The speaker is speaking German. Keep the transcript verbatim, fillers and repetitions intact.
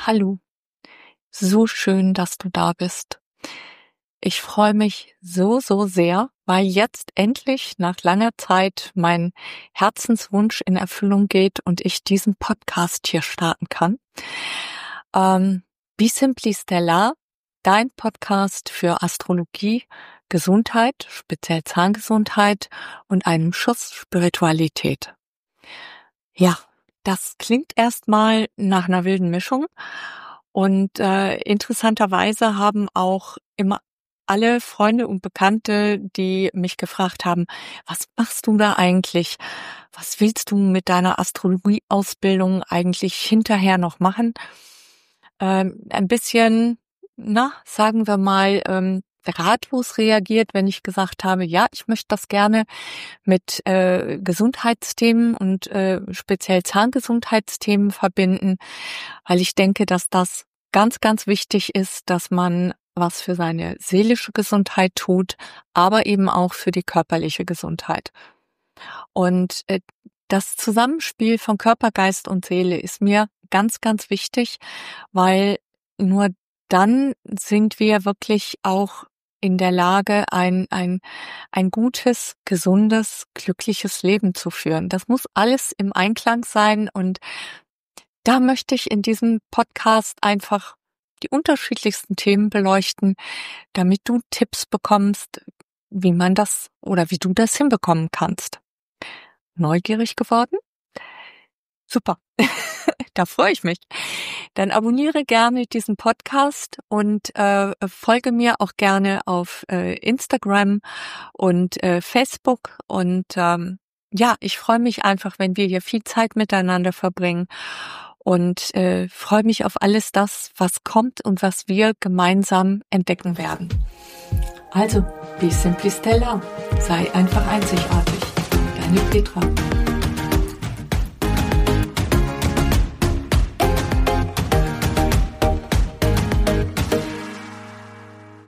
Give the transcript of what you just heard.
Hallo, so schön, dass du da bist. Ich freue mich so, so sehr, weil jetzt endlich nach langer Zeit mein Herzenswunsch in Erfüllung geht und ich diesen Podcast hier starten kann. Ähm, Be Simply Stellar, dein Podcast für Astrologie, Gesundheit, speziell Zahngesundheit und einem Schuss Spiritualität. Ja, das klingt erstmal nach einer wilden Mischung und äh, interessanterweise haben auch immer alle Freunde und Bekannte, die mich gefragt haben: „Was machst du da eigentlich? Was willst du mit deiner Astrologieausbildung eigentlich hinterher noch machen?“ Ähm, ein bisschen, na, sagen wir mal, ähm, ratlos reagiert, wenn ich gesagt habe: „Ja, ich möchte das gerne mit äh, Gesundheitsthemen und äh, speziell Zahngesundheitsthemen verbinden, weil ich denke, dass das ganz, ganz wichtig ist, dass man was für seine seelische Gesundheit tut, aber eben auch für die körperliche Gesundheit. Und äh, das Zusammenspiel von Körper, Geist und Seele ist mir ganz, ganz wichtig, weil nur dann sind wir wirklich auch in der Lage, ein, ein, ein gutes, gesundes, glückliches Leben zu führen. Das muss alles im Einklang sein und da möchte ich in diesem Podcast einfach die unterschiedlichsten Themen beleuchten, damit du Tipps bekommst, wie man das oder wie du das hinbekommen kannst. Neugierig geworden? Super, da freue ich mich. Dann abonniere gerne diesen Podcast und äh, folge mir auch gerne auf äh, Instagram und äh, Facebook. Und ähm, ja, ich freue mich einfach, wenn wir hier viel Zeit miteinander verbringen und äh, freue mich auf alles das, was kommt und was wir gemeinsam entdecken werden. Also, be simply Stellar, sei einfach einzigartig. Deine Petra.